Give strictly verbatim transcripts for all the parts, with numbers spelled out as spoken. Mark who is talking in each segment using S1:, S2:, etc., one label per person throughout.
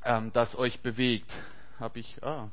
S1: ähm, das euch bewegt. Habe ich, ah.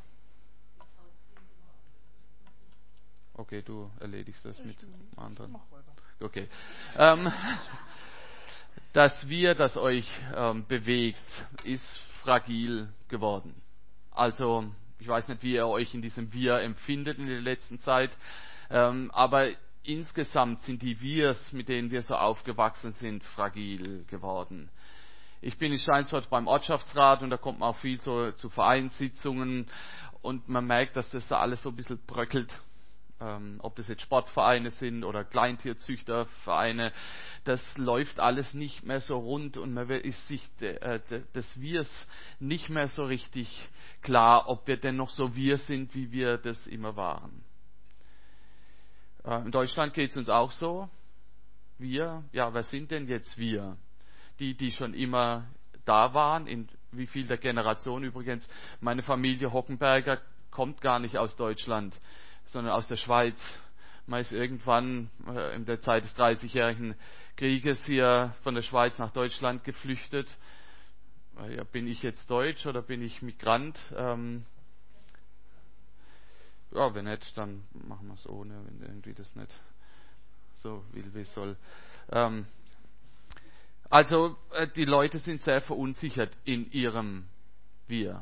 S1: Okay, du erledigst das mit anderen. Okay. Ähm, das Wir, das euch ähm, bewegt, ist fragil geworden. Also, ich weiß nicht, wie ihr euch in diesem Wir empfindet in der letzten Zeit, ähm, aber insgesamt sind die Wirs, mit denen wir so aufgewachsen sind, fragil geworden. Ich bin in Steinsfort beim Ortschaftsrat und da kommt man auch viel so, zu Vereinssitzungen und man merkt, dass das da alles so ein bisschen bröckelt. Ähm, ob das jetzt Sportvereine sind oder Kleintierzüchtervereine, das läuft alles nicht mehr so rund und man ist sich de, äh, de, des Wirs nicht mehr so richtig klar, ob wir denn noch so wir sind, wie wir das immer waren. Äh, in Deutschland geht es uns auch so. Wir, ja, wer sind denn jetzt wir? Die, die schon immer da waren, in wie viel der Generation übrigens. Meine Familie Hockenberger kommt gar nicht aus Deutschland, sondern aus der Schweiz. Man ist irgendwann äh, in der Zeit des dreißigjährigen Krieges hier von der Schweiz nach Deutschland geflüchtet. Äh, ja, bin ich jetzt Deutsch oder bin ich Migrant? Ähm, ja, wenn nicht, dann machen wir es ohne, wenn irgendwie das nicht so will, wie es soll. Ähm, also äh, die Leute sind sehr verunsichert in ihrem Wir.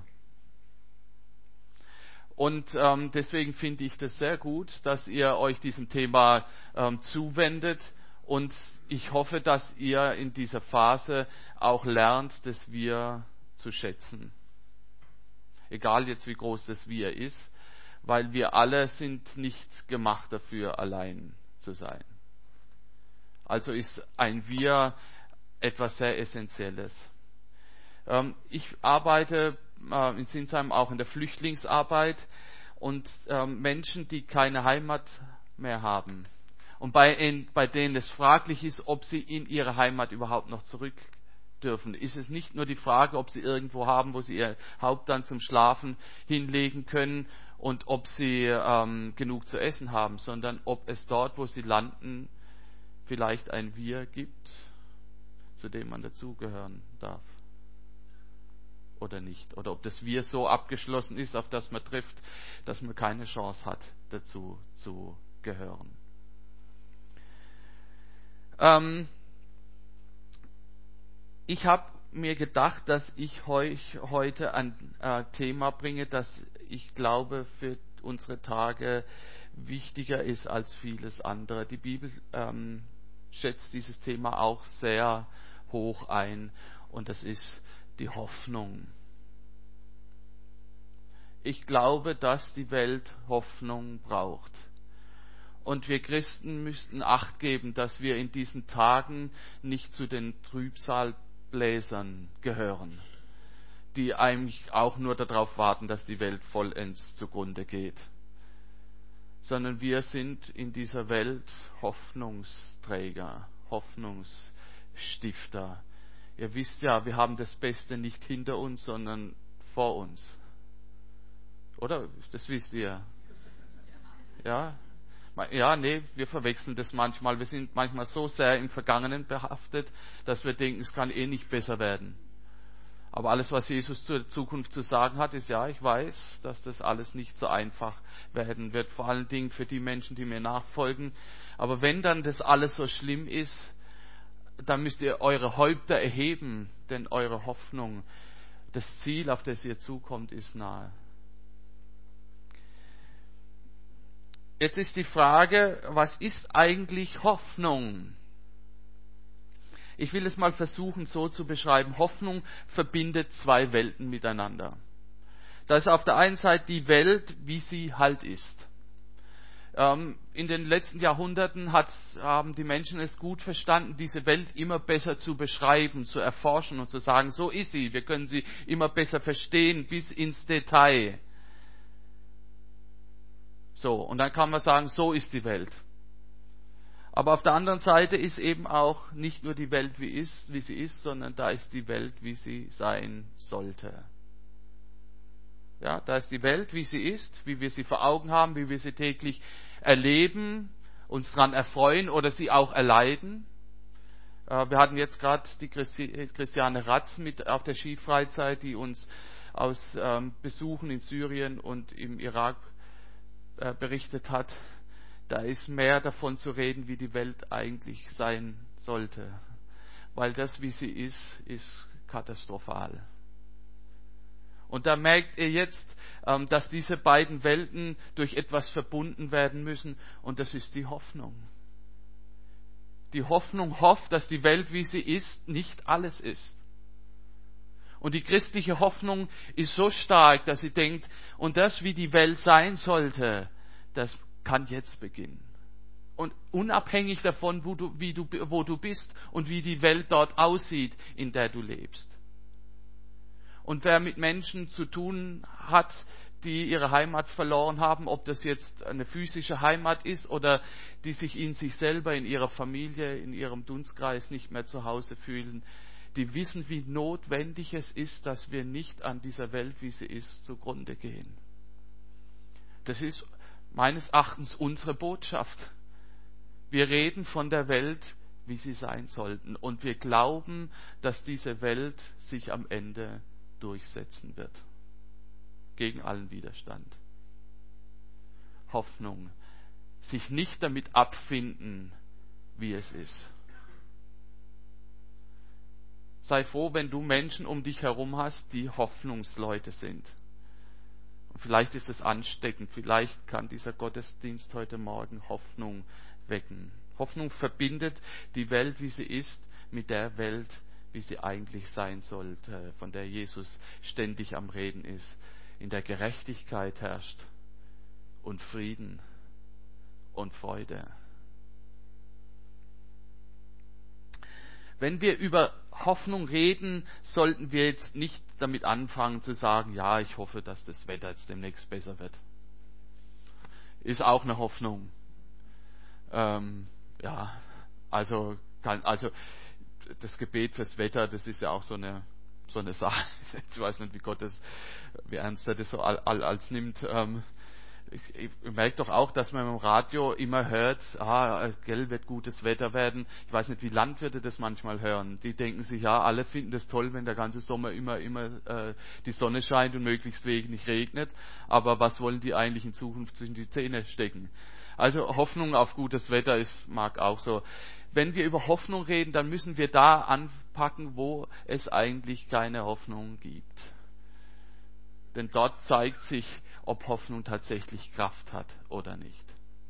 S1: Und ähm, deswegen finde ich das sehr gut, dass ihr euch diesem Thema ähm, zuwendet. Und ich hoffe, dass ihr in dieser Phase auch lernt, das Wir zu schätzen. Egal jetzt, wie groß das Wir ist, weil wir alle sind nicht gemacht dafür, allein zu sein. Also ist ein Wir etwas sehr Essentielles. Ähm, ich arbeite äh, in Sinsheim auch in der Flüchtlingsarbeit und ähm, Menschen, die keine Heimat mehr haben und bei, in, bei denen es fraglich ist, ob sie in ihre Heimat überhaupt noch zurück dürfen. Ist es nicht nur die Frage, ob sie irgendwo haben, wo sie ihr Haupt dann zum Schlafen hinlegen können und ob sie ähm, genug zu essen haben, sondern ob es dort, wo sie landen, vielleicht ein Wir gibt, zu dem man dazugehören darf. Oder nicht. Oder ob das Wir so abgeschlossen ist, auf das man trifft, dass man keine Chance hat, dazu zu gehören. Ähm, ich habe mir gedacht, dass ich euch heute ein äh, Thema bringe, das ich glaube für unsere Tage wichtiger ist als vieles andere. Die Bibel ähm, schätzt dieses Thema auch sehr hoch ein und das ist die Hoffnung. Ich glaube, dass die Welt Hoffnung braucht. Und wir Christen müssten Acht geben, dass wir in diesen Tagen nicht zu den Trübsalbläsern gehören, die eigentlich auch nur darauf warten, dass die Welt vollends zugrunde geht. Sondern wir sind in dieser Welt Hoffnungsträger, Hoffnungsstifter. Ihr wisst ja, wir haben das Beste nicht hinter uns, sondern vor uns. Oder? Das wisst ihr. Ja? Ja, nee, wir verwechseln das manchmal. Wir sind manchmal so sehr im Vergangenen behaftet, dass wir denken, es kann eh nicht besser werden. Aber alles, was Jesus zur Zukunft zu sagen hat, ist, ja, ich weiß, dass das alles nicht so einfach werden wird. Vor allen Dingen für die Menschen, die mir nachfolgen. Aber wenn dann das alles so schlimm ist, dann müsst ihr eure Häupter erheben, denn eure Hoffnung, das Ziel, auf das ihr zukommt, ist nahe. Jetzt ist die Frage, was ist eigentlich Hoffnung? Ich will es mal versuchen so zu beschreiben. Hoffnung verbindet zwei Welten miteinander. Da ist auf der einen Seite die Welt, wie sie halt ist. Ähm, in den letzten Jahrhunderten hat, haben die Menschen es gut verstanden, diese Welt immer besser zu beschreiben, zu erforschen und zu sagen, so ist sie. Wir können sie immer besser verstehen, bis ins Detail. So, und dann kann man sagen, so ist die Welt. Aber auf der anderen Seite ist eben auch nicht nur die Welt, wie, ist, wie sie ist, sondern da ist die Welt, wie sie sein sollte. Ja, da ist die Welt, wie sie ist, wie wir sie vor Augen haben, wie wir sie täglich erleben, uns daran erfreuen oder sie auch erleiden. Äh, wir hatten jetzt gerade die Christi- Christiane Ratz mit auf der Skifreizeit, die uns aus ähm, Besuchen in Syrien und im Irak äh, berichtet hat. Da ist mehr davon zu reden, wie die Welt eigentlich sein sollte. Weil das, wie sie ist, ist katastrophal. Und da merkt ihr jetzt, ähm, dass diese beiden Welten durch etwas verbunden werden müssen, und das ist die Hoffnung. Die Hoffnung hofft, dass die Welt, wie sie ist, nicht alles ist. Und die christliche Hoffnung ist so stark, dass sie denkt, und das, wie die Welt sein sollte, das kann jetzt beginnen. Und unabhängig davon, wo du, wie du, wo du bist und wie die Welt dort aussieht, in der du lebst. Und wer mit Menschen zu tun hat, die ihre Heimat verloren haben, ob das jetzt eine physische Heimat ist oder die sich in sich selber, in ihrer Familie, in ihrem Dunstkreis nicht mehr zu Hause fühlen, die wissen, wie notwendig es ist, dass wir nicht an dieser Welt, wie sie ist, zugrunde gehen. Das ist meines Erachtens unsere Botschaft. Wir reden von der Welt, wie sie sein sollten. Und wir glauben, dass diese Welt sich am Ende durchsetzen wird. Gegen allen Widerstand. Hoffnung. Sich nicht damit abfinden, wie es ist. Sei froh, wenn du Menschen um dich herum hast, die Hoffnungsleute sind. Und vielleicht ist es ansteckend. Vielleicht kann dieser Gottesdienst heute Morgen Hoffnung wecken. Hoffnung verbindet die Welt, wie sie ist, mit der Welt, wie sie eigentlich sein sollte, von der Jesus ständig am Reden ist, in der Gerechtigkeit herrscht und Frieden und Freude. Wenn wir über Hoffnung reden, sollten wir jetzt nicht damit anfangen zu sagen, ja, ich hoffe, dass das Wetter jetzt demnächst besser wird. Ist auch eine Hoffnung. Ähm, ja, also, kann, also das Gebet fürs Wetter, das ist ja auch so eine so eine Sache. Ich weiß nicht, wie Gott das, wie ernst er das so all, all, als nimmt. Ähm, ich, ich merke doch auch, dass man im Radio immer hört, ah, gell, wird gutes Wetter werden. Ich weiß nicht, wie Landwirte das manchmal hören. Die denken sich, ja, alle finden das toll, wenn der ganze Sommer immer, immer äh, die Sonne scheint und möglichst wenig regnet. Aber was wollen die eigentlich in Zukunft zwischen die Zähne stecken? Also Hoffnung auf gutes Wetter ist, mag auch so. Wenn wir über Hoffnung reden, dann müssen wir da anpacken, wo es eigentlich keine Hoffnung gibt. Denn dort zeigt sich, ob Hoffnung tatsächlich Kraft hat oder nicht.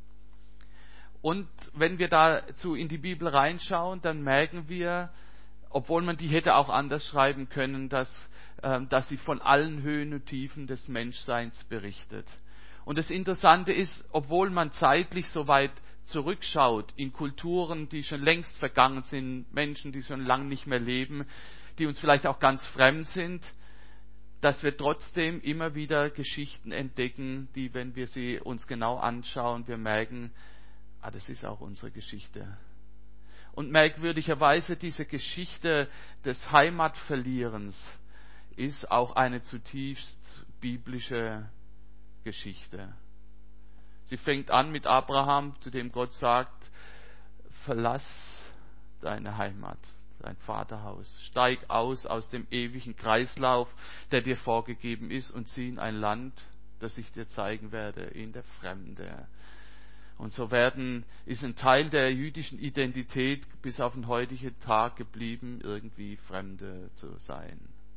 S1: Und wenn wir dazu in die Bibel reinschauen, dann merken wir, obwohl man die hätte auch anders schreiben können, dass, äh, dass sie von allen Höhen und Tiefen des Menschseins berichtet. Und das Interessante ist, obwohl man zeitlich so weit zurückschaut in Kulturen, die schon längst vergangen sind, Menschen, die schon lange nicht mehr leben, die uns vielleicht auch ganz fremd sind, dass wir trotzdem immer wieder Geschichten entdecken, die, wenn wir sie uns genau anschauen, wir merken, ah, das ist auch unsere Geschichte. Und merkwürdigerweise diese Geschichte des Heimatverlierens ist auch eine zutiefst biblische Geschichte. Sie fängt an mit Abraham, zu dem Gott sagt, verlass deine Heimat, dein Vaterhaus, steig aus aus dem ewigen Kreislauf, der dir vorgegeben ist, und zieh in ein Land, das ich dir zeigen werde, in der Fremde. Und so werden, ist ein Teil der jüdischen Identität bis auf den heutigen Tag geblieben, irgendwie Fremde zu sein.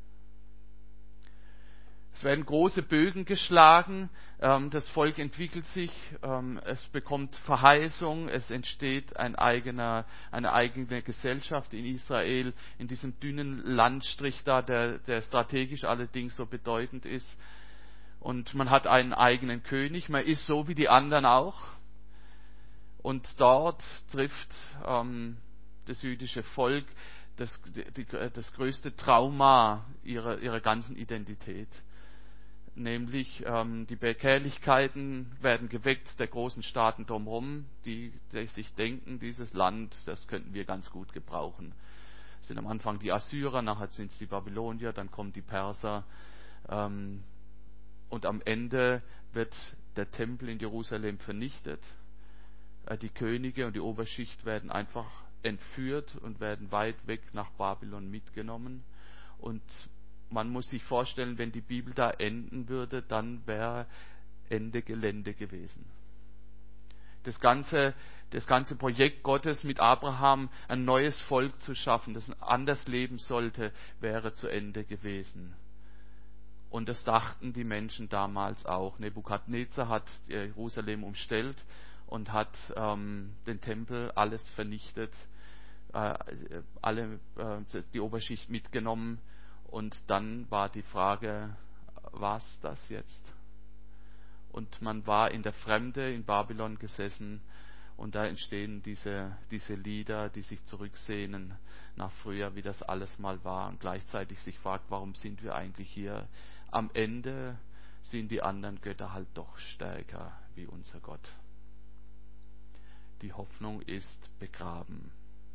S1: Es werden große Bögen geschlagen, das Volk entwickelt sich, es bekommt Verheißung, es entsteht ein eigener, eine eigene Gesellschaft in Israel, in diesem dünnen Landstrich da, der, der strategisch allerdings so bedeutend ist. Und man hat einen eigenen König, man ist so wie die anderen auch. Und dort trifft ähm, das jüdische Volk das, die, das größte Trauma ihrer, ihrer ganzen Identität. Nämlich ähm, die Begehrlichkeiten werden geweckt der großen Staaten drumherum, die, die sich denken, dieses Land, das könnten wir ganz gut gebrauchen. Es sind am Anfang die Assyrer, nachher sind es die Babylonier, dann kommen die Perser. Ähm, und am Ende wird der Tempel in Jerusalem vernichtet. Äh, die Könige und die Oberschicht werden einfach entführt und werden weit weg nach Babylon mitgenommen. Und man muss sich vorstellen, wenn die Bibel da enden würde, dann wäre Ende Gelände gewesen. Das ganze, das ganze Projekt Gottes mit Abraham, ein neues Volk zu schaffen, das anders leben sollte, wäre zu Ende gewesen. Und das dachten die Menschen damals auch. Nebukadnezar hat Jerusalem umstellt und hat ähm, den Tempel, alles vernichtet, äh, alle äh, die Oberschicht mitgenommen. Und dann war die Frage, was das jetzt? Und man war in der Fremde in Babylon gesessen und da entstehen diese, diese Lieder, die sich zurücksehnen nach früher, wie das alles mal war und gleichzeitig sich fragt, warum sind wir eigentlich hier? Am Ende sind die anderen Götter halt doch stärker wie unser Gott. Die Hoffnung ist begraben.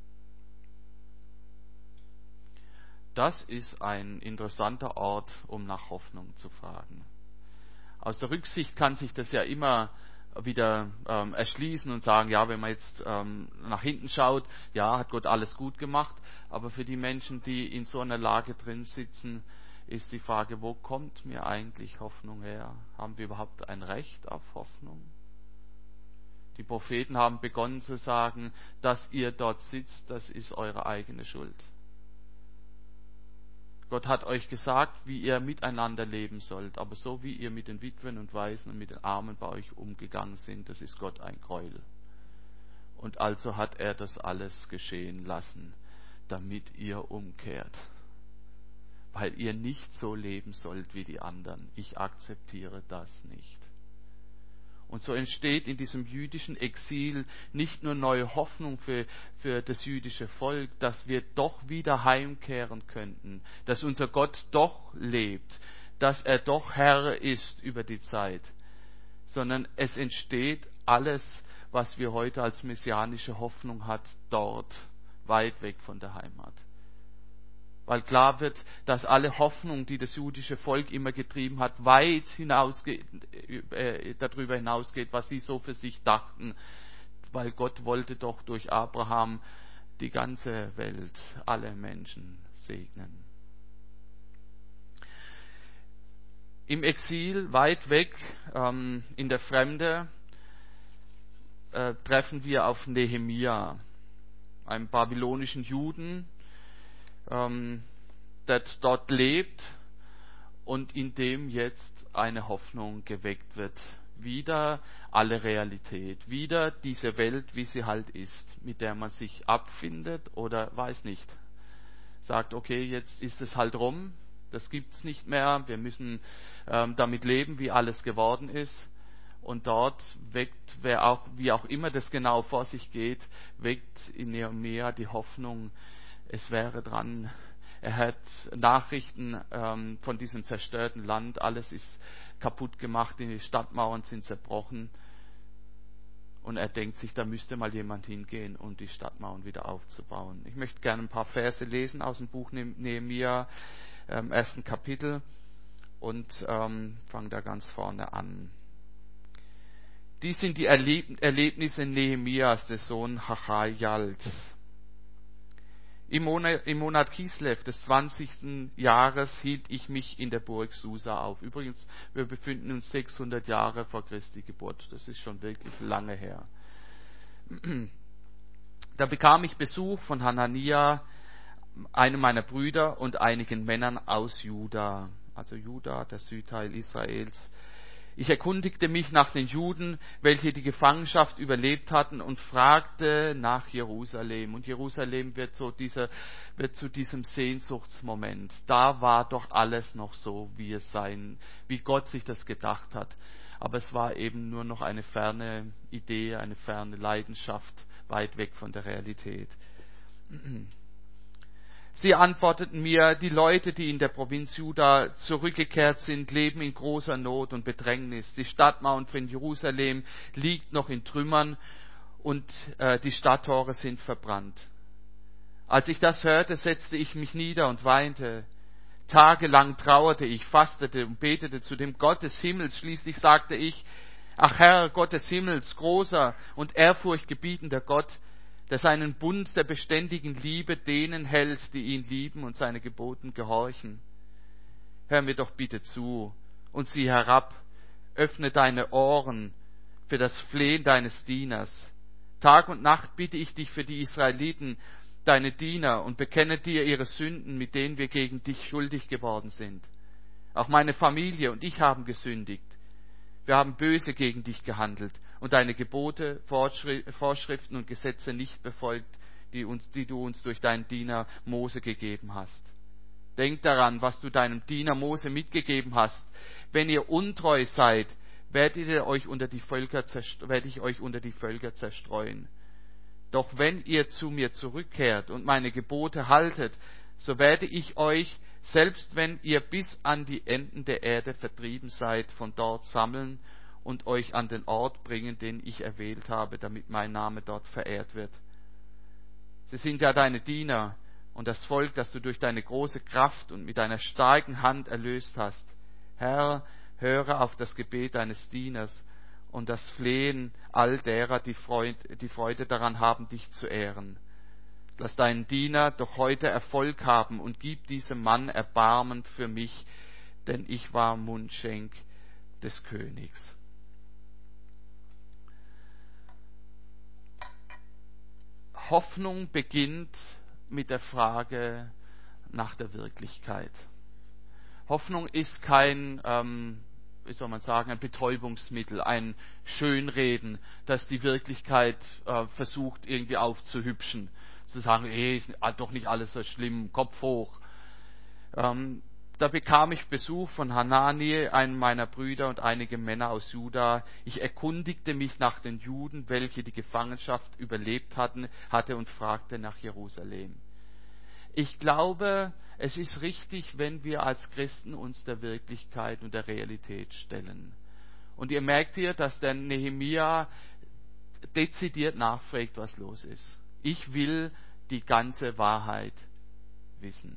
S1: Das ist ein interessanter Ort, um nach Hoffnung zu fragen. Aus der Rücksicht kann sich das ja immer wieder ähm, erschließen und sagen, ja, wenn man jetzt ähm, nach hinten schaut, ja, hat Gott alles gut gemacht, aber für die Menschen, die in so einer Lage drin sitzen, ist die Frage, wo kommt mir eigentlich Hoffnung her? Haben wir überhaupt ein Recht auf Hoffnung? Die Propheten haben begonnen zu sagen, dass ihr dort sitzt, das ist eure eigene Schuld. Gott hat euch gesagt, wie ihr miteinander leben sollt, aber so wie ihr mit den Witwen und Waisen und mit den Armen bei euch umgegangen sind, das ist Gott ein Gräuel. Und also hat er das alles geschehen lassen, damit ihr umkehrt. Weil ihr nicht so leben sollt wie die anderen. Ich akzeptiere das nicht. Und so entsteht in diesem jüdischen Exil nicht nur neue Hoffnung für, für das jüdische Volk, dass wir doch wieder heimkehren könnten, dass unser Gott doch lebt, dass er doch Herr ist über die Zeit, sondern es entsteht alles, was wir heute als messianische Hoffnung hat, dort, weit weg von der Heimat. Weil klar wird, dass alle Hoffnung, die das jüdische Volk immer getrieben hat, weit hinausgeht, äh, darüber hinausgeht, was sie so für sich dachten. Weil Gott wollte doch durch Abraham die ganze Welt, alle Menschen segnen. Im Exil, weit weg, ähm, in der Fremde, äh, treffen wir auf Nehemia, einen babylonischen Juden, Ähm, der dort lebt und in dem jetzt eine Hoffnung geweckt wird. Wieder alle Realität, wieder diese Welt, wie sie halt ist, mit der man sich abfindet oder weiß nicht. Sagt, okay, jetzt ist es halt rum, das gibt's nicht mehr, wir müssen ähm, damit leben, wie alles geworden ist. Und dort weckt, wer auch, wie auch immer das genau vor sich geht, weckt in Nehemia die Hoffnung, es wäre dran. Er hat Nachrichten ähm, von diesem zerstörten Land. Alles ist kaputt gemacht, die Stadtmauern sind zerbrochen. Und er denkt sich, da müsste mal jemand hingehen, um die Stadtmauern wieder aufzubauen. Ich möchte gerne ein paar Verse lesen aus dem Buch Nehemia, ähm, ersten Kapitel, und ähm, fange da ganz vorne an. Dies sind die Erleb- Erlebnisse Nehemias, des Sohns Hachajals. Im Monat, Im Monat Kislev des zwanzigsten Jahres hielt ich mich in der Burg Susa auf. Übrigens, wir befinden uns sechshundert Jahre vor Christi Geburt. Das ist schon wirklich lange her. Da bekam ich Besuch von Hanania, einem meiner Brüder, und einigen Männern aus Juda. Also Juda, der Südteil Israels. Ich erkundigte mich nach den Juden, welche die Gefangenschaft überlebt hatten, und fragte nach Jerusalem. Und Jerusalem wird, so dieser, wird zu diesem Sehnsuchtsmoment. Da war doch alles noch so, wie es sein, wie Gott sich das gedacht hat. Aber es war eben nur noch eine ferne Idee, eine ferne Leidenschaft, weit weg von der Realität. Sie antworteten mir, die Leute, die in der Provinz Juda zurückgekehrt sind, leben in großer Not und Bedrängnis. Die Stadtmauer von Jerusalem liegt noch in Trümmern und äh, die Stadttore sind verbrannt. Als ich das hörte, setzte ich mich nieder und weinte. Tagelang trauerte ich, fastete und betete zu dem Gott des Himmels. Schließlich sagte ich, ach Herr, Gott des Himmels, großer und ehrfurchtgebietender Gott, der seinen Bund der beständigen Liebe denen hält, die ihn lieben und seine Geboten gehorchen. Hör mir doch bitte zu und sieh herab, öffne deine Ohren für das Flehen deines Dieners. Tag und Nacht bitte ich dich für die Israeliten, deine Diener, und bekenne dir ihre Sünden, mit denen wir gegen dich schuldig geworden sind. Auch meine Familie und ich haben gesündigt. Wir haben böse gegen dich gehandelt und deine Gebote, Vorschriften und Gesetze nicht befolgt, die, uns, die du uns durch deinen Diener Mose gegeben hast. Denk daran, was du deinem Diener Mose mitgegeben hast. Wenn ihr untreu seid, werdet ihr euch unter die Völker werde ich euch unter die Völker zerstreuen. Doch wenn ihr zu mir zurückkehrt und meine Gebote haltet, so werde ich euch, selbst wenn ihr bis an die Enden der Erde vertrieben seid, von dort sammeln und euch an den Ort bringen, den ich erwählt habe, damit mein Name dort verehrt wird. Sie sind ja deine Diener und das Volk, das du durch deine große Kraft und mit deiner starken Hand erlöst hast. Herr, höre auf das Gebet deines Dieners und das Flehen all derer, die Freude, die Freude daran haben, dich zu ehren. Lass deinen Diener doch heute Erfolg haben und gib diesem Mann Erbarmen für mich, denn ich war Mundschenk des Königs. Hoffnung beginnt mit der Frage nach der Wirklichkeit. Hoffnung ist kein, ähm, wie soll man sagen, ein Betäubungsmittel, ein Schönreden, das die Wirklichkeit äh, versucht irgendwie aufzuhübschen. Zu sagen, eh, ist doch nicht alles so schlimm, Kopf hoch. Ähm, da bekam ich Besuch von Hanani, einem meiner Brüder, und einige Männer aus Juda. Ich erkundigte mich nach den Juden, welche die Gefangenschaft überlebt hatten, hatte und fragte nach Jerusalem. Ich glaube, es ist richtig, wenn wir als Christen uns der Wirklichkeit und der Realität stellen. Und ihr merkt hier, dass der Nehemia dezidiert nachfragt, was los ist. Ich will die ganze Wahrheit wissen.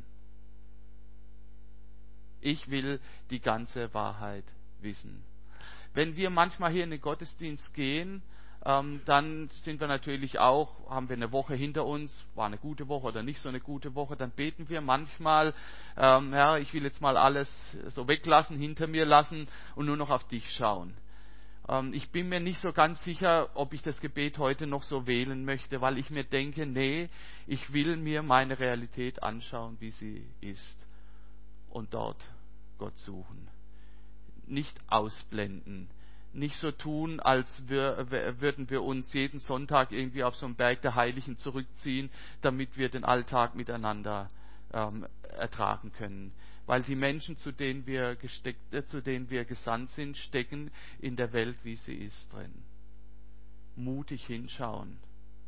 S1: Ich will die ganze Wahrheit wissen. Wenn wir manchmal hier in den Gottesdienst gehen, ähm, dann sind wir natürlich auch, haben wir eine Woche hinter uns, war eine gute Woche oder nicht so eine gute Woche, dann beten wir manchmal, ähm, Herr, ich will jetzt mal alles so weglassen, hinter mir lassen und nur noch auf dich schauen. Ähm, ich bin mir nicht so ganz sicher, ob ich das Gebet heute noch so wählen möchte, weil ich mir denke, nee, ich will mir meine Realität anschauen, wie sie ist. Und dort Gott suchen. Nicht ausblenden. Nicht so tun, als wir, würden wir uns jeden Sonntag irgendwie auf so einen Berg der Heiligen zurückziehen, damit wir den Alltag miteinander ähm, ertragen können. Weil die Menschen, zu denen wir gesteckt, äh, zu denen wir gesandt sind, stecken in der Welt, wie sie ist, drin. Mutig hinschauen.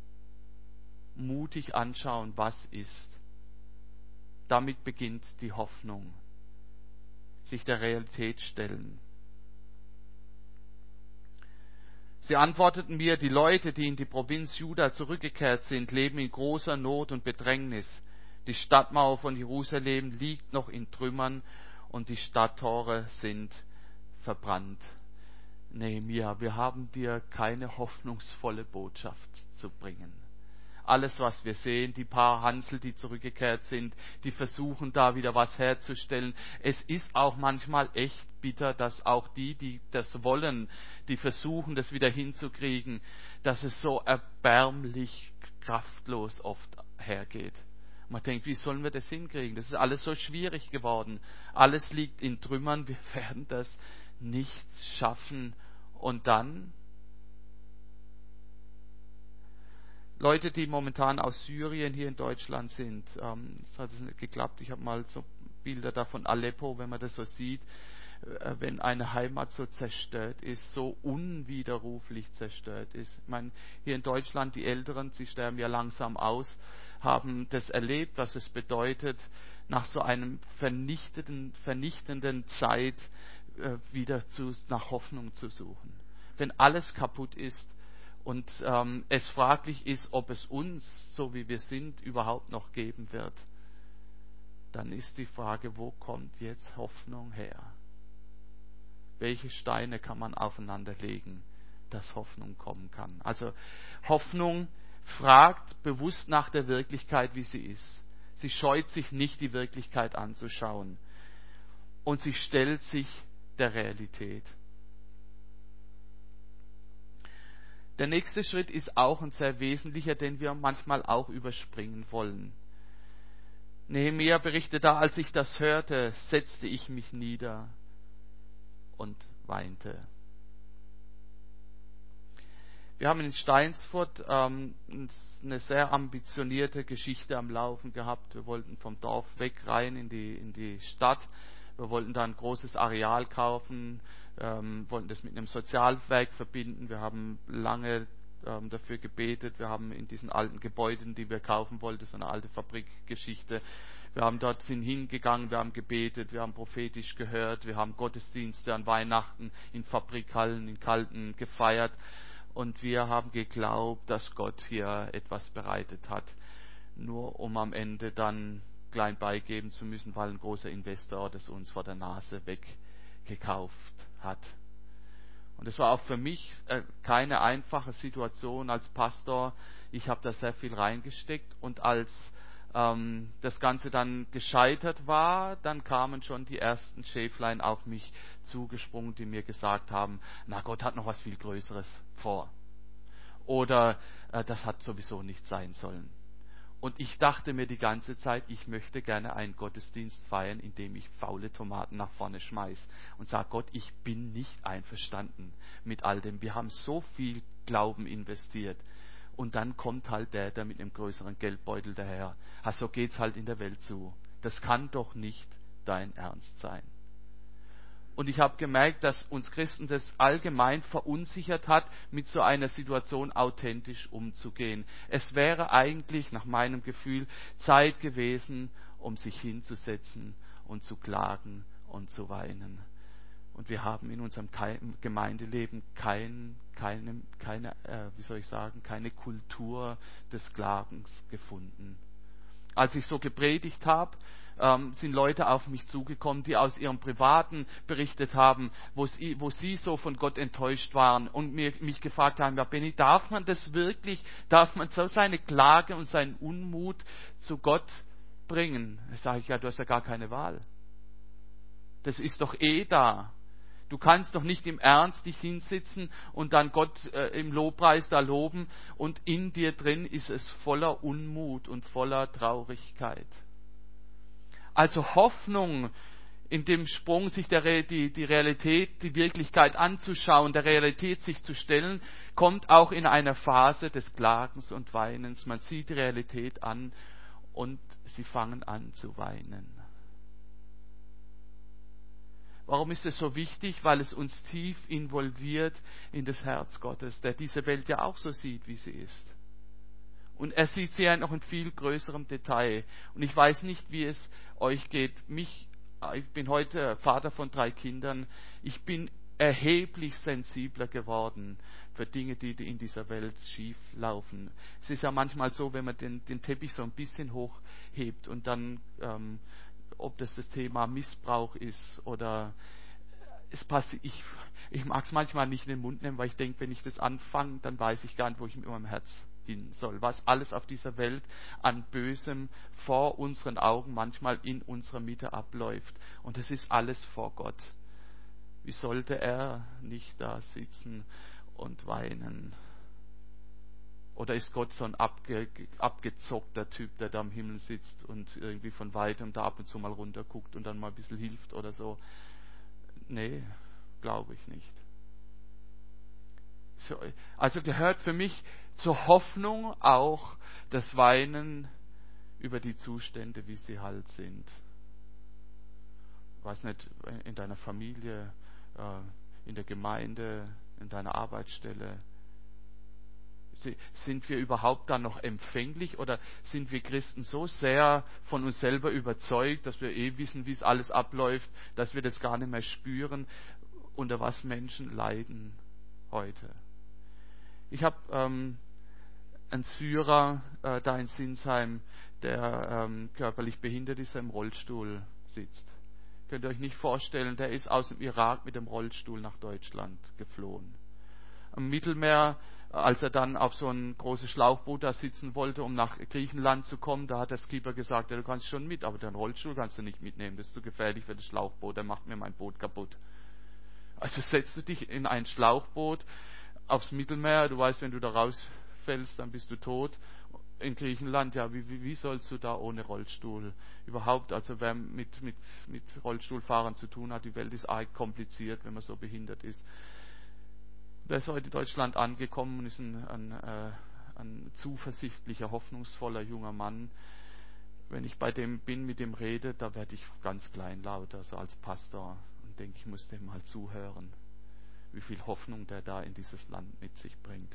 S1: Mutig anschauen, was ist. Damit beginnt die Hoffnung. Sich der Realität stellen. Sie antworteten mir, die Leute, die in die Provinz Juda zurückgekehrt sind, leben in großer Not und Bedrängnis. Die Stadtmauer von Jerusalem liegt noch in Trümmern und die Stadttore sind verbrannt. Nehemia, wir haben dir keine hoffnungsvolle Botschaft zu bringen. Alles, was wir sehen, die paar Hansel, die zurückgekehrt sind, die versuchen da wieder was herzustellen. Es ist auch manchmal echt bitter, dass auch die, die das wollen, die versuchen, das wieder hinzukriegen, dass es so erbärmlich kraftlos oft hergeht. Man denkt, wie sollen wir das hinkriegen? Das ist alles so schwierig geworden. Alles liegt in Trümmern, wir werden das nicht schaffen. Und dann Leute, die momentan aus Syrien hier in Deutschland sind, ähm, das hat nicht geklappt. Ich habe mal so Bilder da von Aleppo, wenn man das so sieht, äh, wenn eine Heimat so zerstört ist, so unwiderruflich zerstört ist. Ich meine, hier in Deutschland, die Älteren, sie sterben ja langsam aus, haben das erlebt, was es bedeutet, nach so einem vernichtenden, vernichtenden Zeit äh, wieder zu, nach Hoffnung zu suchen. Wenn alles kaputt ist, und ähm, es fraglich ist, ob es uns, so wie wir sind, überhaupt noch geben wird, dann ist die Frage, wo kommt jetzt Hoffnung her? Welche Steine kann man aufeinander legen, dass Hoffnung kommen kann? Also Hoffnung fragt bewusst nach der Wirklichkeit, wie sie ist. Sie scheut sich nicht, die Wirklichkeit anzuschauen. Und sie stellt sich der Realität. Der nächste Schritt ist auch ein sehr wesentlicher, den wir manchmal auch überspringen wollen. Nehemia berichtet da, als ich das hörte, setzte ich mich nieder und weinte. Wir haben in Steinsfurt ähm, eine sehr ambitionierte Geschichte am Laufen gehabt. Wir wollten vom Dorf weg rein in die, in die Stadt. Wir wollten da ein großes Areal kaufen, ähm, wollten das mit einem Sozialwerk verbinden. Wir haben lange ähm, dafür gebetet. Wir haben in diesen alten Gebäuden, die wir kaufen wollten, so eine alte Fabrikgeschichte, wir haben dort sind hingegangen, wir haben gebetet, wir haben prophetisch gehört, wir haben Gottesdienste an Weihnachten in Fabrikhallen, in Kalten gefeiert. Und wir haben geglaubt, dass Gott hier etwas bereitet hat, nur um am Ende dann klein beigeben zu müssen, weil ein großer Investor das uns vor der Nase weggekauft hat. Und es war auch für mich keine einfache Situation als Pastor. Ich habe da sehr viel reingesteckt und als ähm, das Ganze dann gescheitert war, dann kamen schon die ersten Schäflein auf mich zugesprungen, die mir gesagt haben, na, Gott hat noch was viel Größeres vor. Oder äh, das hat sowieso nicht sein sollen. Und ich dachte mir die ganze Zeit, ich möchte gerne einen Gottesdienst feiern, in dem ich faule Tomaten nach vorne schmeiß und sage, Gott, ich bin nicht einverstanden mit all dem. Wir haben so viel Glauben investiert. Und dann kommt halt der, der mit einem größeren Geldbeutel daher. Ha, so geht's halt in der Welt zu. Das kann doch nicht dein Ernst sein. Und ich habe gemerkt, dass uns Christen das allgemein verunsichert hat, mit so einer Situation authentisch umzugehen. Es wäre eigentlich, nach meinem Gefühl, Zeit gewesen, um sich hinzusetzen und zu klagen und zu weinen. Und wir haben in unserem Gemeindeleben kein, keine, keine, äh, wie soll ich sagen, keine Kultur des Klagens gefunden. Als ich so gepredigt habe, ähm, sind Leute auf mich zugekommen, die aus ihrem Privaten berichtet haben, wo sie, wo sie so von Gott enttäuscht waren und mir, mich gefragt haben, ja Benny, darf man das wirklich, darf man so seine Klage und seinen Unmut zu Gott bringen? Da sage ich, ja, du hast ja gar keine Wahl. Das ist doch eh da. Du kannst doch nicht im Ernst dich hinsitzen und dann Gott äh, im Lobpreis da loben und in dir drin ist es voller Unmut und voller Traurigkeit. Also Hoffnung in dem Sprung, sich der Re- die, die Realität, die Wirklichkeit anzuschauen, der Realität sich zu stellen, kommt auch in einer Phase des Klagens und Weinens. Man sieht die Realität an und sie fangen an zu weinen. Warum ist es so wichtig? Weil es uns tief involviert in das Herz Gottes, der diese Welt ja auch so sieht, wie sie ist. Und er sieht sie ja noch in viel größerem Detail. Und ich weiß nicht, wie es euch geht. Mich, ich bin heute Vater von drei Kindern. Ich bin erheblich sensibler geworden für Dinge, die in dieser Welt schief laufen. Es ist ja manchmal so, wenn man den, den Teppich so ein bisschen hochhebt und dann ähm, ob das das Thema Missbrauch ist oder es passiert, ich, ich mag es manchmal nicht in den Mund nehmen, weil ich denke, wenn ich das anfange, dann weiß ich gar nicht, wo ich mit meinem Herz hin soll. Was alles auf dieser Welt an Bösem vor unseren Augen manchmal in unserer Mitte abläuft. Und es ist alles vor Gott. Wie sollte er nicht da sitzen und weinen? Oder ist Gott so ein abge, abgezockter Typ, der da am Himmel sitzt und irgendwie von weitem da ab und zu mal runter guckt und dann mal ein bisschen hilft oder so? Nee, glaube ich nicht. So, also gehört für mich zur Hoffnung auch das Weinen über die Zustände, wie sie halt sind. Ich weiß nicht, in deiner Familie, in der Gemeinde, in deiner Arbeitsstelle. Sind wir überhaupt dann noch empfänglich oder sind wir Christen so sehr von uns selber überzeugt, dass wir eh wissen, wie es alles abläuft, dass wir das gar nicht mehr spüren, unter was Menschen leiden heute? Ich habe ähm, einen Syrer äh, da in Sinsheim, der ähm, körperlich behindert ist, der im Rollstuhl sitzt. Könnt ihr euch nicht vorstellen, der ist aus dem Irak mit dem Rollstuhl nach Deutschland geflohen. Am Mittelmeer als er dann auf so ein großes Schlauchboot da sitzen wollte, um nach Griechenland zu kommen, da hat der Skipper gesagt, ja, du kannst schon mit, aber den Rollstuhl kannst du nicht mitnehmen, das ist zu gefährlich für das Schlauchboot, der macht mir mein Boot kaputt. Also setzt du dich in ein Schlauchboot aufs Mittelmeer, du weißt, wenn du da rausfällst, dann bist du tot. In Griechenland, ja, wie, wie, wie sollst du da ohne Rollstuhl überhaupt, also wer mit, mit, mit Rollstuhlfahrern zu tun hat, die Welt ist arg kompliziert, wenn man so behindert ist. Der ist heute in Deutschland angekommen und ist ein, ein, äh, ein zuversichtlicher, hoffnungsvoller junger Mann. Wenn ich bei dem bin, mit dem rede, da werde ich ganz kleinlaut, also als Pastor, und denke, ich muss dem mal zuhören, wie viel Hoffnung der da in dieses Land mit sich bringt.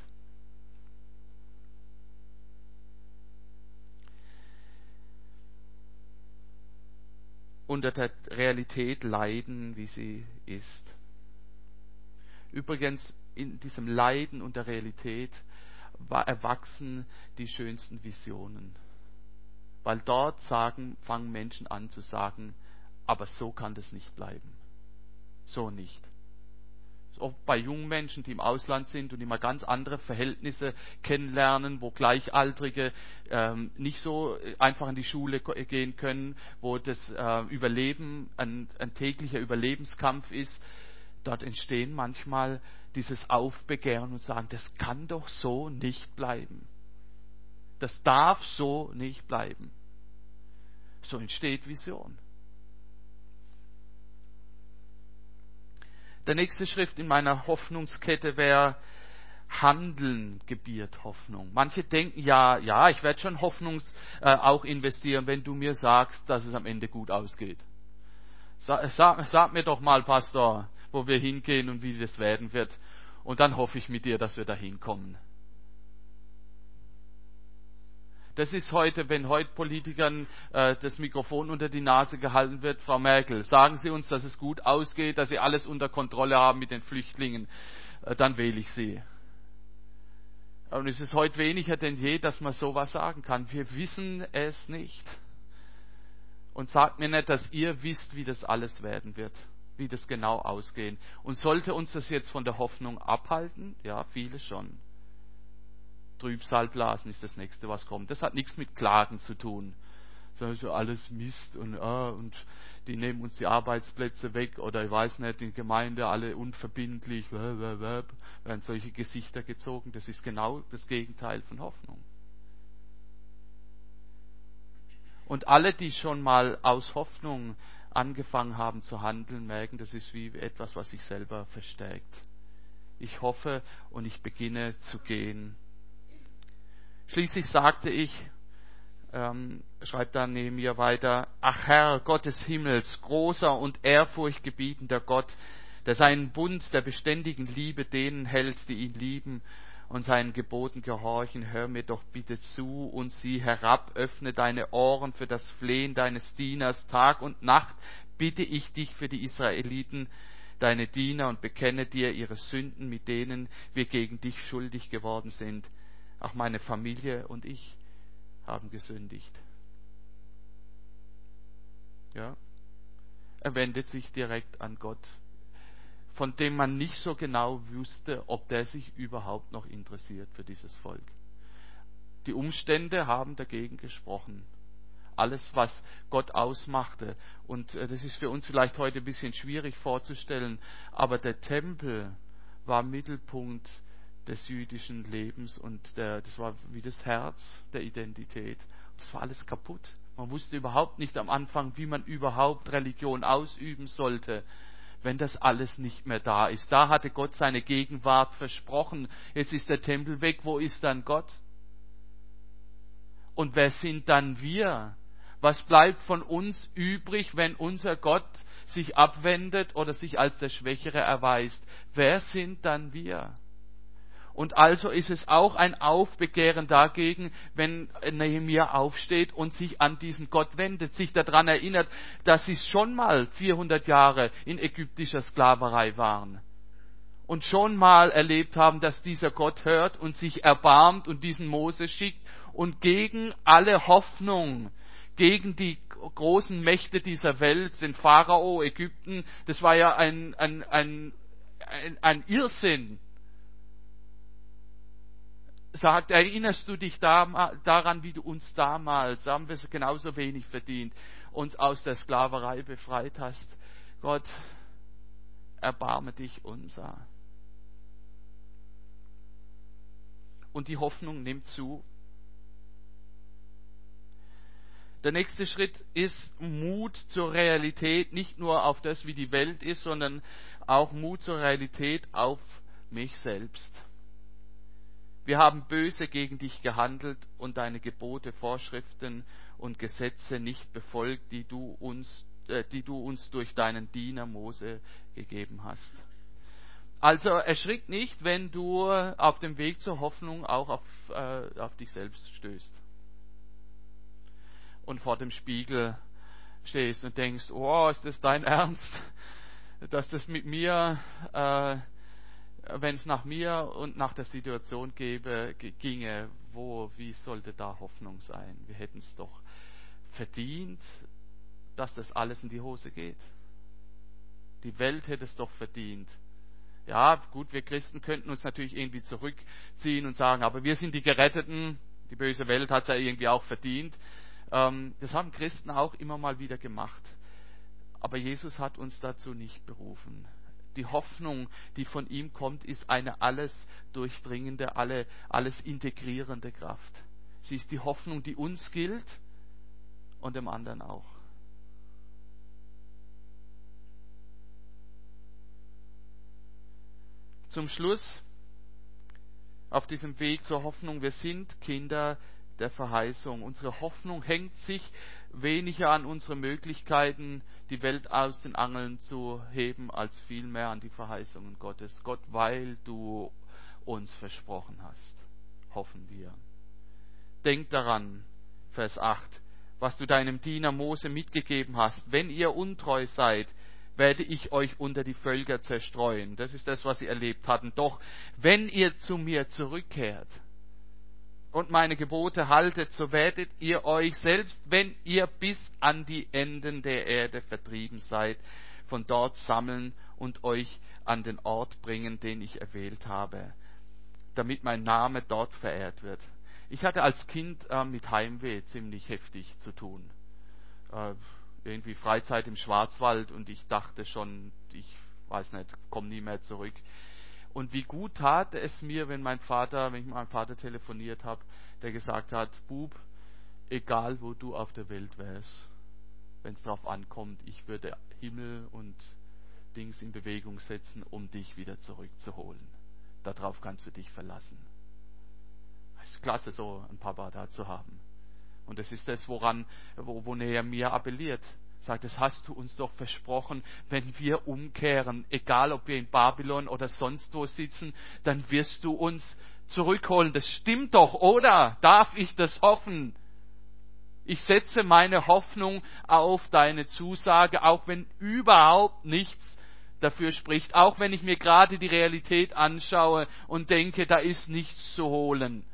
S1: Unter der Realität leiden, wie sie ist. Übrigens, in diesem Leiden und der Realität war erwachsen die schönsten Visionen. Weil dort sagen, fangen Menschen an zu sagen, aber so kann das nicht bleiben. So nicht. Oft bei jungen Menschen, die im Ausland sind und immer ganz andere Verhältnisse kennenlernen, wo Gleichaltrige ähm, nicht so einfach in die Schule gehen können, wo das äh, Überleben ein, ein täglicher Überlebenskampf ist. Dort entstehen manchmal dieses Aufbegehren und sagen, das kann doch so nicht bleiben. Das darf so nicht bleiben. So entsteht Vision. Der nächste Schritt in meiner Hoffnungskette wäre, Handeln gebiert Hoffnung. Manche denken, ja, ja, ich werde schon Hoffnungs äh, auch investieren, wenn du mir sagst, dass es am Ende gut ausgeht. Sag, sag, sag mir doch mal, Pastor, wo wir hingehen und wie das werden wird. Und dann hoffe ich mit dir, dass wir da hinkommen. Das ist heute, wenn heute Politikern äh, das Mikrofon unter die Nase gehalten wird, Frau Merkel, sagen Sie uns, dass es gut ausgeht, dass Sie alles unter Kontrolle haben mit den Flüchtlingen, äh, dann wähle ich Sie. Und es ist heute weniger denn je, dass man sowas sagen kann. Wir wissen es nicht. Und sagt mir nicht, dass ihr wisst, wie das alles werden wird, wie das genau ausgehen. Und sollte uns das jetzt von der Hoffnung abhalten? Ja, viele schon. Trübsalblasen ist das nächste, was kommt. Das hat nichts mit Klagen zu tun. Das ist alles Mist und, ah, und die nehmen uns die Arbeitsplätze weg oder ich weiß nicht, die Gemeinde alle unverbindlich, werden solche Gesichter gezogen. Das ist genau das Gegenteil von Hoffnung. Und alle, die schon mal aus Hoffnung angefangen haben zu handeln, merken, das ist wie etwas, was sich selber verstärkt. Ich hoffe und ich beginne zu gehen. Schließlich sagte ich, ähm, schreibt dann neben mir weiter, ach Herr, Gott des Himmels, großer und ehrfurchtgebietender Gott, der seinen Bund der beständigen Liebe denen hält, die ihn lieben und seinen Geboten gehorchen, hör mir doch bitte zu und sieh herab, öffne deine Ohren für das Flehen deines Dieners, Tag und Nacht bitte ich dich für die Israeliten, deine Diener, und bekenne dir ihre Sünden, mit denen wir gegen dich schuldig geworden sind. Auch meine Familie und ich haben gesündigt. Ja? Er wendet sich direkt an Gott, von dem man nicht so genau wusste, ob der sich überhaupt noch interessiert für dieses Volk. Die Umstände haben dagegen gesprochen. Alles, was Gott ausmachte. Und das ist für uns vielleicht heute ein bisschen schwierig vorzustellen, aber der Tempel war Mittelpunkt des jüdischen Lebens und der, das war wie das Herz der Identität. Das war alles kaputt. Man wusste überhaupt nicht am Anfang, wie man überhaupt Religion ausüben sollte, wenn das alles nicht mehr da ist. Da hatte Gott seine Gegenwart versprochen. Jetzt ist der Tempel weg. Wo ist dann Gott? Und wer sind dann wir? Was bleibt von uns übrig, wenn unser Gott sich abwendet oder sich als der Schwächere erweist? Wer sind dann wir? Und also ist es auch ein Aufbegehren dagegen, wenn Nehemia aufsteht und sich an diesen Gott wendet, sich daran erinnert, dass sie schon mal vierhundert Jahre in ägyptischer Sklaverei waren und schon mal erlebt haben, dass dieser Gott hört und sich erbarmt und diesen Mose schickt und gegen alle Hoffnung, gegen die großen Mächte dieser Welt, den Pharao, Ägypten, das war ja ein, ein, ein, ein, ein Irrsinn. sagt, erinnerst du dich da, daran, wie du uns damals, da haben wir es genauso wenig verdient, uns aus der Sklaverei befreit hast. Gott, erbarme dich unser. Und die Hoffnung nimmt zu. Der nächste Schritt ist Mut zur Realität, nicht nur auf das, wie die Welt ist, sondern auch Mut zur Realität auf mich selbst. Wir haben böse gegen dich gehandelt und deine Gebote, Vorschriften und Gesetze nicht befolgt, die du uns, äh, die du uns durch deinen Diener Mose gegeben hast. Also erschrick nicht, wenn du auf dem Weg zur Hoffnung auch auf, äh, auf dich selbst stößt und vor dem Spiegel stehst und denkst, oh, ist das dein Ernst, dass das mit mir, äh, wenn es nach mir und nach der Situation gäbe, ginge, wo, wie sollte da Hoffnung sein? Wir hätten es doch verdient, dass das alles in die Hose geht. Die Welt hätte es doch verdient. Ja, gut, wir Christen könnten uns natürlich irgendwie zurückziehen und sagen, aber wir sind die Geretteten, die böse Welt hat es ja irgendwie auch verdient. Ähm, das haben Christen auch immer mal wieder gemacht. Aber Jesus hat uns dazu nicht berufen. Die Hoffnung, die von ihm kommt, ist eine alles durchdringende, alle, alles integrierende Kraft. Sie ist die Hoffnung, die uns gilt und dem anderen auch. Zum Schluss, auf diesem Weg zur Hoffnung, wir sind Kinder der Verheißung. Unsere Hoffnung hängt sich weniger an unsere Möglichkeiten, die Welt aus den Angeln zu heben, als vielmehr an die Verheißungen Gottes. Gott, weil du uns versprochen hast, hoffen wir. Denk daran, Vers acht, was du deinem Diener Mose mitgegeben hast. Wenn ihr untreu seid, werde ich euch unter die Völker zerstreuen. Das ist das, was sie erlebt hatten. Doch wenn ihr zu mir zurückkehrt und meine Gebote haltet, so werdet ihr euch, selbst wenn ihr bis an die Enden der Erde vertrieben seid, von dort sammeln und euch an den Ort bringen, den ich erwählt habe, damit mein Name dort verehrt wird. Ich hatte als Kind äh, mit Heimweh ziemlich heftig zu tun. Äh, irgendwie Freizeit im Schwarzwald und ich dachte schon, ich weiß nicht, komme nie mehr zurück. Und wie gut tat es mir, wenn mein Vater, wenn ich mit meinem Vater telefoniert habe, der gesagt hat, Bub, egal wo du auf der Welt wärst, wenn es darauf ankommt, ich würde Himmel und Dings in Bewegung setzen, um dich wieder zurückzuholen. Darauf kannst du dich verlassen. Es ist klasse, so einen Papa da zu haben. Und das ist das, woran, wo, wo er mir appelliert. Sagt, das hast du uns doch versprochen, wenn wir umkehren, egal ob wir in Babylon oder sonst wo sitzen, dann wirst du uns zurückholen. Das stimmt doch, oder? Darf ich das hoffen? Ich setze meine Hoffnung auf deine Zusage, auch wenn überhaupt nichts dafür spricht, auch wenn ich mir gerade die Realität anschaue und denke, da ist nichts zu holen.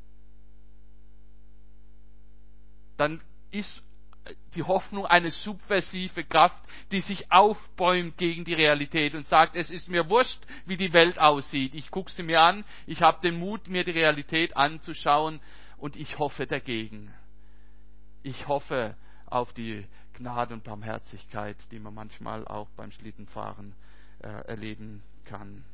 S1: Dann ist die Hoffnung eine subversive Kraft, die sich aufbäumt gegen die Realität und sagt, es ist mir wurscht, wie die Welt aussieht. Ich gucke sie mir an, ich habe den Mut, mir die Realität anzuschauen und ich hoffe dagegen. Ich hoffe auf die Gnade und Barmherzigkeit, die man manchmal auch beim Schlittenfahren äh, erleben kann.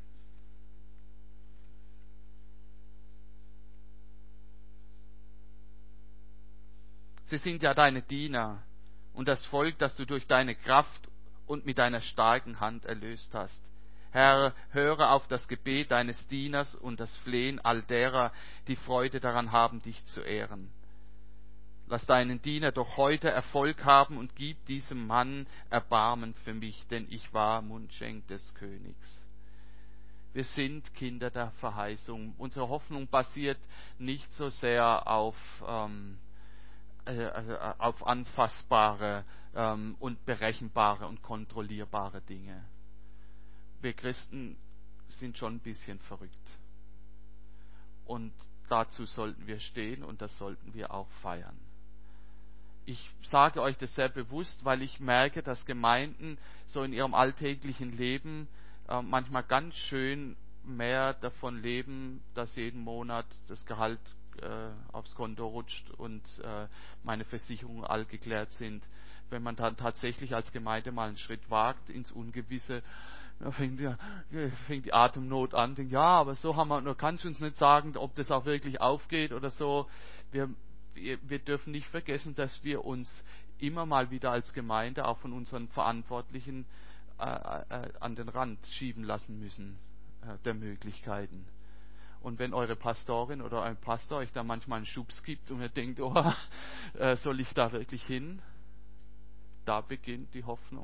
S1: Sie sind ja deine Diener und das Volk, das du durch deine Kraft und mit deiner starken Hand erlöst hast. Herr, höre auf das Gebet deines Dieners und das Flehen all derer, die Freude daran haben, dich zu ehren. Lass deinen Diener doch heute Erfolg haben und gib diesem Mann Erbarmen für mich, denn ich war Mundschenk des Königs. Wir sind Kinder der Verheißung. Unsere Hoffnung basiert nicht so sehr auf ähm, auf anfassbare ähm, und berechenbare und kontrollierbare Dinge. Wir Christen sind schon ein bisschen verrückt. Und dazu sollten wir stehen und das sollten wir auch feiern. Ich sage euch das sehr bewusst, weil ich merke, dass Gemeinden so in ihrem alltäglichen Leben äh, manchmal ganz schön mehr davon leben, dass jeden Monat das Gehalt äh, aufs Konto rutscht und äh, meine Versicherungen all geklärt sind. Wenn man dann tatsächlich als Gemeinde mal einen Schritt wagt ins Ungewisse, da fängt, ja, fängt die Atemnot an, denkt, ja, aber so haben wir, du kannst uns nicht sagen, ob das auch wirklich aufgeht oder so. Wir, wir, wir dürfen nicht vergessen, dass wir uns immer mal wieder als Gemeinde auch von unseren Verantwortlichen äh, äh, an den Rand schieben lassen müssen äh, der Möglichkeiten. Und wenn eure Pastorin oder ein Pastor euch da manchmal einen Schubs gibt und ihr denkt, oh, äh, soll ich da wirklich hin? Da beginnt die Hoffnung.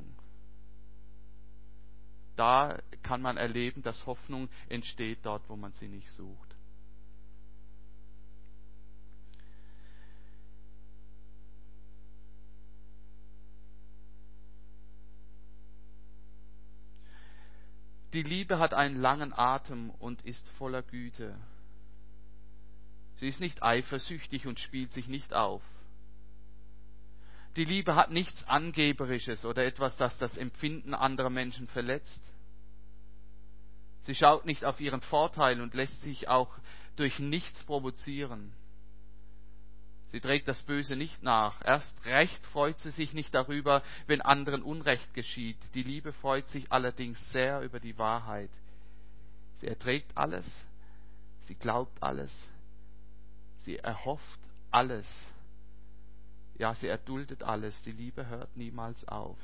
S1: Da kann man erleben, dass Hoffnung entsteht dort, wo man sie nicht sucht. Die Liebe hat einen langen Atem und ist voller Güte. Sie ist nicht eifersüchtig und spielt sich nicht auf. Die Liebe hat nichts Angeberisches oder etwas, das das Empfinden anderer Menschen verletzt. Sie schaut nicht auf ihren Vorteil und lässt sich auch durch nichts provozieren. Sie trägt das Böse nicht nach. Erst recht freut sie sich nicht darüber, wenn anderen Unrecht geschieht. Die Liebe freut sich allerdings sehr über die Wahrheit. Sie erträgt alles, sie glaubt alles, sie erhofft alles. Ja, sie erduldet alles. Die Liebe hört niemals auf.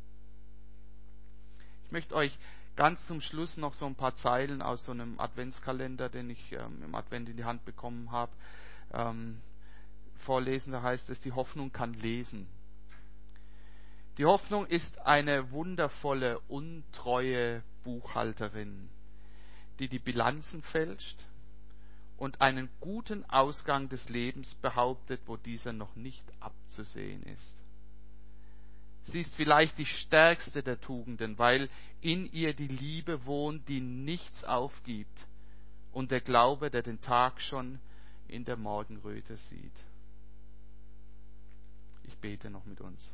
S1: Ich möchte euch ganz zum Schluss noch so ein paar Zeilen aus so einem Adventskalender, den ich ähm, im Advent in die Hand bekommen habe, ähm, vorlesen. Da heißt es, die Hoffnung kann lesen. Die Hoffnung ist eine wundervolle, untreue Buchhalterin, die die Bilanzen fälscht und einen guten Ausgang des Lebens behauptet, wo dieser noch nicht abzusehen ist. Sie ist vielleicht die stärkste der Tugenden, weil in ihr die Liebe wohnt, die nichts aufgibt, und der Glaube, der den Tag schon in der Morgenröte sieht. Ich bete noch mit uns.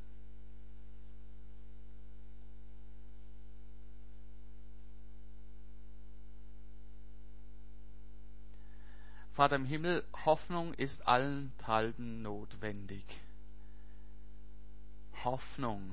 S1: Vater im Himmel, Hoffnung ist allenthalben notwendig. Hoffnung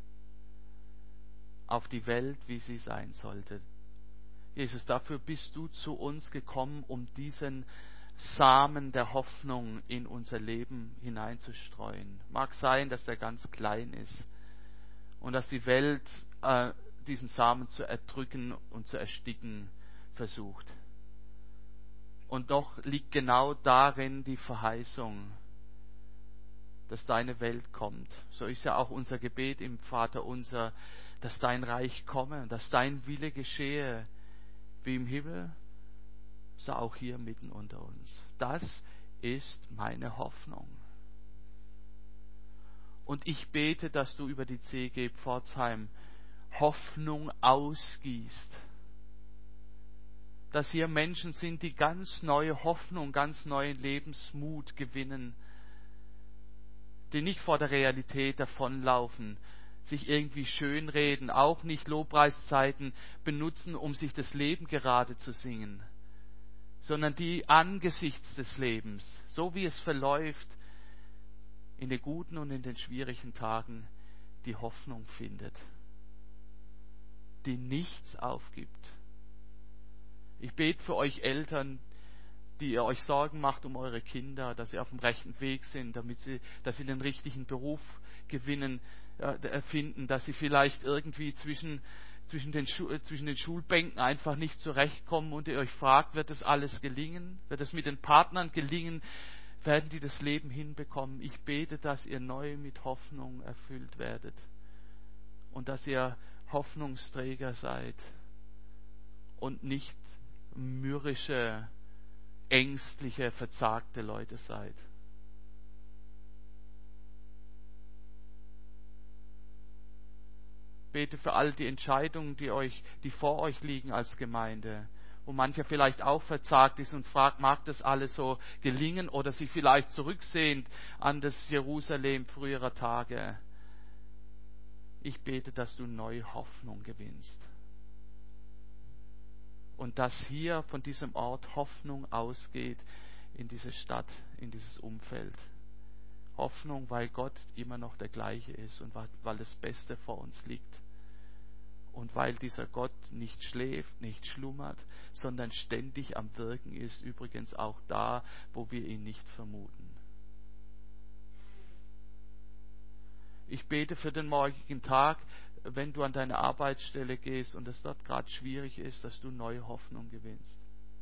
S1: auf die Welt, wie sie sein sollte. Jesus, dafür bist du zu uns gekommen, um diesen Samen der Hoffnung in unser Leben hineinzustreuen. Mag sein, dass der ganz klein ist und dass die Welt äh, diesen Samen zu erdrücken und zu ersticken versucht. Und doch liegt genau darin die Verheißung, dass deine Welt kommt. So ist ja auch unser Gebet im Vater unser, dass dein Reich komme, dass dein Wille geschehe, wie im Himmel, so auch hier mitten unter uns. Das ist meine Hoffnung. Und ich bete, dass du über die C G Pforzheim Hoffnung ausgießt. Dass hier Menschen sind, die ganz neue Hoffnung, ganz neuen Lebensmut gewinnen, die nicht vor der Realität davonlaufen, sich irgendwie schönreden, auch nicht Lobpreiszeiten benutzen, um sich das Leben gerade zu singen, sondern die angesichts des Lebens, so wie es verläuft, in den guten und in den schwierigen Tagen die Hoffnung findet, die nichts aufgibt. Ich bete für euch Eltern, die ihr euch Sorgen macht um eure Kinder, dass sie auf dem rechten Weg sind, damit sie, dass sie den richtigen Beruf gewinnen, äh, finden, dass sie vielleicht irgendwie zwischen, zwischen, den Schu- zwischen den Schulbänken einfach nicht zurechtkommen und ihr euch fragt, wird das alles gelingen? Wird es mit den Partnern gelingen? Werden die das Leben hinbekommen? Ich bete, dass ihr neu mit Hoffnung erfüllt werdet und dass ihr Hoffnungsträger seid und nicht mürrische, ängstliche, verzagte Leute seid. Bete für all die Entscheidungen, die euch, die vor euch liegen als Gemeinde, wo mancher vielleicht auch verzagt ist und fragt, mag das alles so gelingen oder sich vielleicht zurücksehnt an das Jerusalem früherer Tage. Ich bete, dass du neue Hoffnung gewinnst. Und dass hier von diesem Ort Hoffnung ausgeht in diese Stadt, in dieses Umfeld. Hoffnung, weil Gott immer noch der gleiche ist und weil das Beste vor uns liegt. Und weil dieser Gott nicht schläft, nicht schlummert, sondern ständig am Wirken ist, übrigens auch da, wo wir ihn nicht vermuten. Ich bete für den morgigen Tag, wenn du an deine Arbeitsstelle gehst und es dort gerade schwierig ist, dass du neue Hoffnung gewinnst.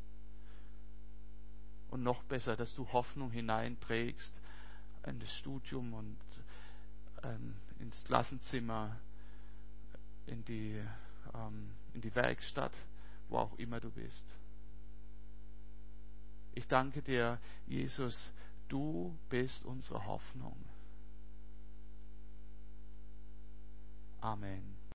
S1: Und noch besser, dass du Hoffnung hineinträgst in das Studium und ähm, ins Klassenzimmer, in die, ähm, in die Werkstatt, wo auch immer du bist. Ich danke dir, Jesus, du bist unsere Hoffnung. Amen.